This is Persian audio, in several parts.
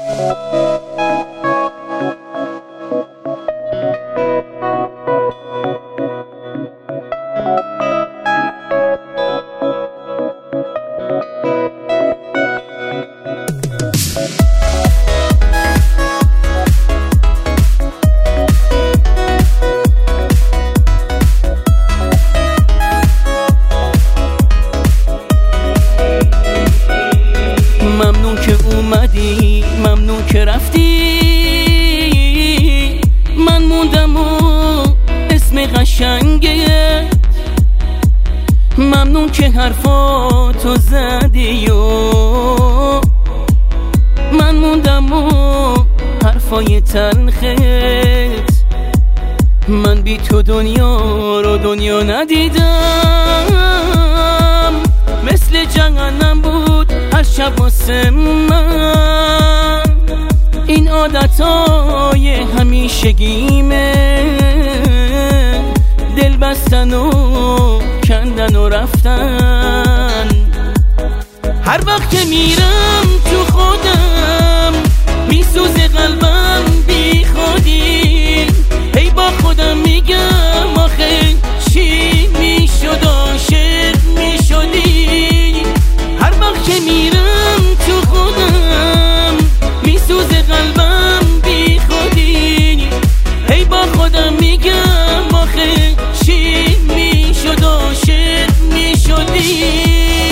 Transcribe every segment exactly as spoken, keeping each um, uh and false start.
ممنون که اومدی، ممنون که رفتی، من موندم و اسم قشنگه. ممنون که حرفاتو زدی و من موندم و حرفای تلخت. من بی تو دنیا رو دنیا ندیدم، مثل جهنم بود هر شب واسه من. این عادتهای همیشگیمه، دل بستن و کندن و رفتن. هر وقت که میرم تو خودم میسوزه قلبم بی خودی. هی با خودم میگم آخه چی میشد عاشق میشدی. هر وقت که میرم تو خودم میسوزه قلبم بی خودی. هی با خودم میگم آخه چی میشد عاشق میشدی.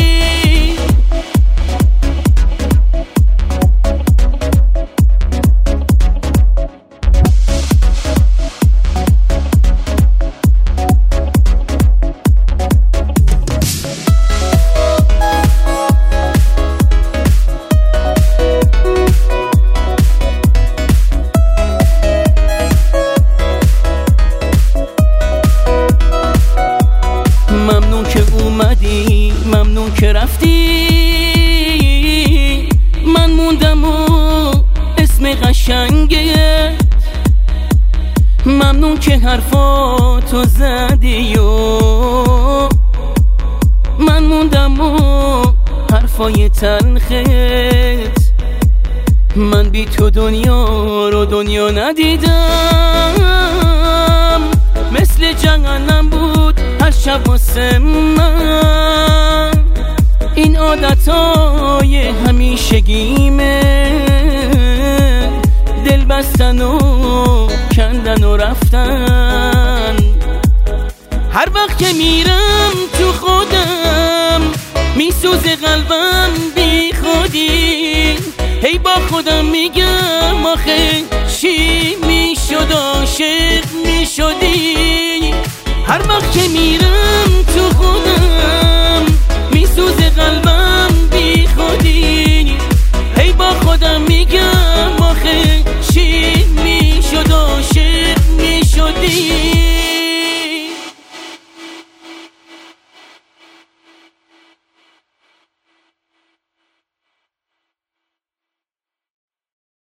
ممنون که اومدی، ممنون که رفتی، من موندم و اسم قشنگه. ممنون که حرفاتو زدی و من موندم و حرفای تلخت. من بی تو دنیا رو دنیا ندیدم، مثل جهنم بود هر شب واسه من. این عادتهای همیشگیمه، دل بستن و کندن و رفتن. هر وقت که میرم تو خودم میسوزه قلبم بی خودی. هی با خودم میگم آخه چی میشد عاشق میشدی. هر وقت که میرم تو خودم